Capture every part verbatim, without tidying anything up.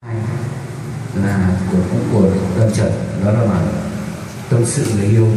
là của cũng của Lâm Trần, đó là bản tâm sự người yêu.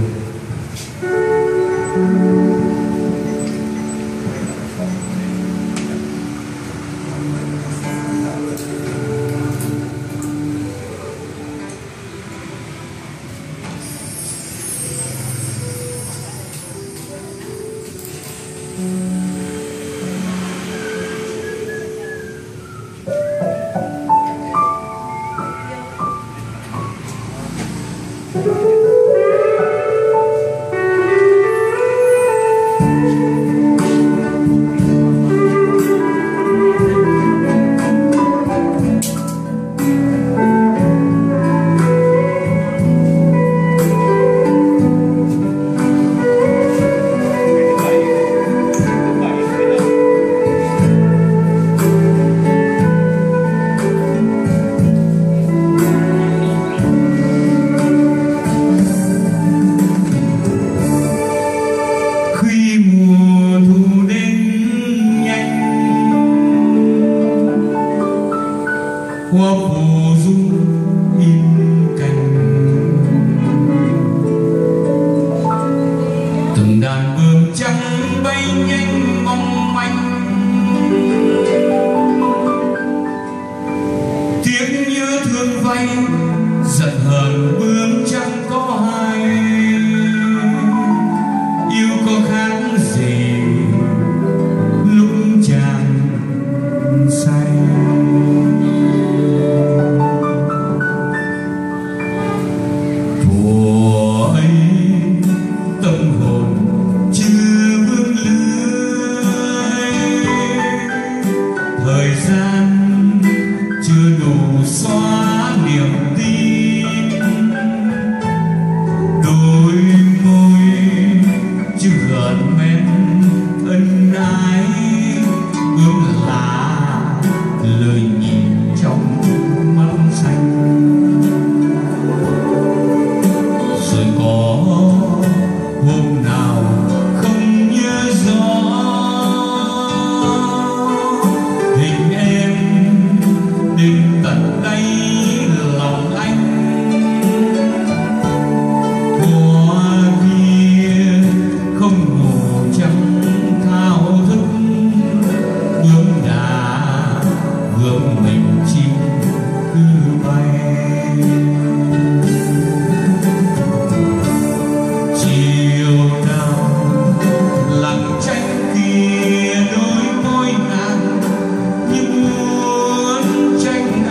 Hoa phù du in cành, từng đàn bướm trắng bay nhanh mong manh, tiếng nhớ thương vay giận hờn bướm trắng có hai, yêu có khác gì lúc chàng say. Thời gian chưa đủ xóa niềm tin, đôi môi chưa gợn men ân ái, ước là lời nhìn trong mắt xanh. Rồi có hôm nào không nhớ rõ hình em đến tận đây lòng anh, hoa kia không ngủ chẳng thao thức, bướm đã vướng mình chim cứ bay. Chiều nào lặng tranh kia đôi môi nàng như muốn tranh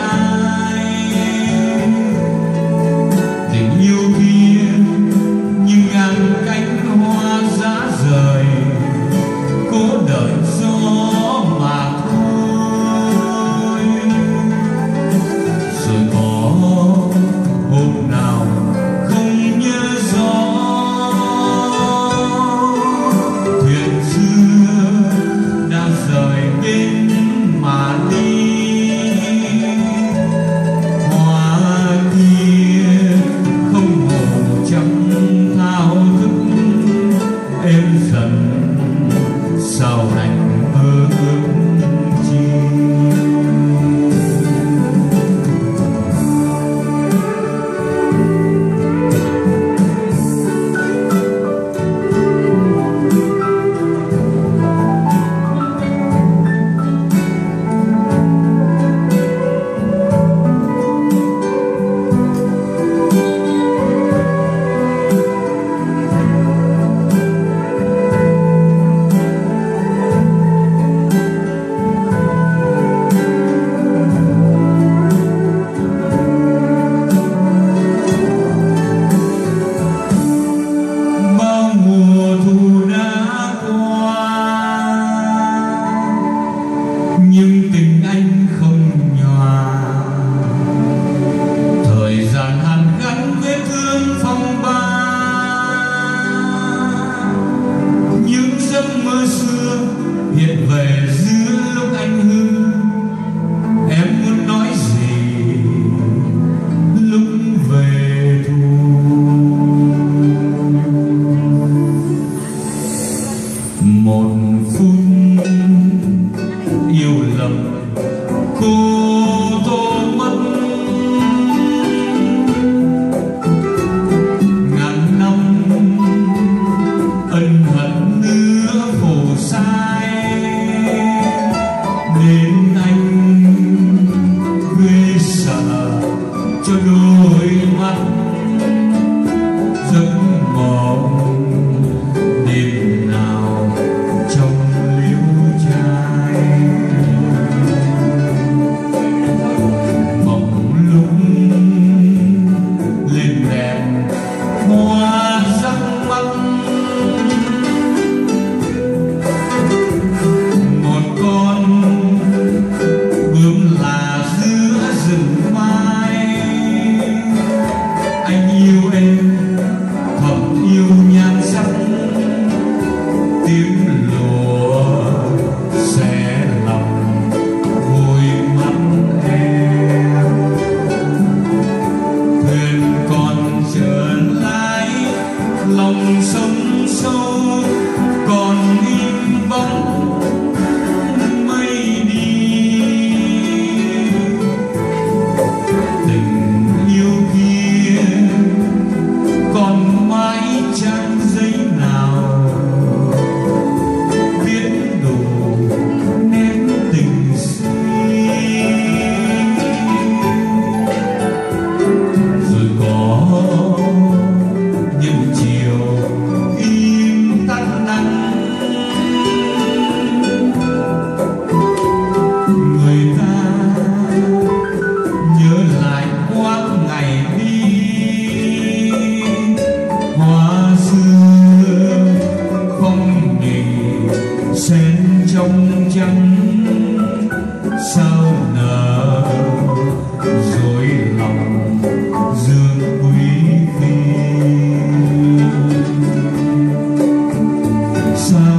sao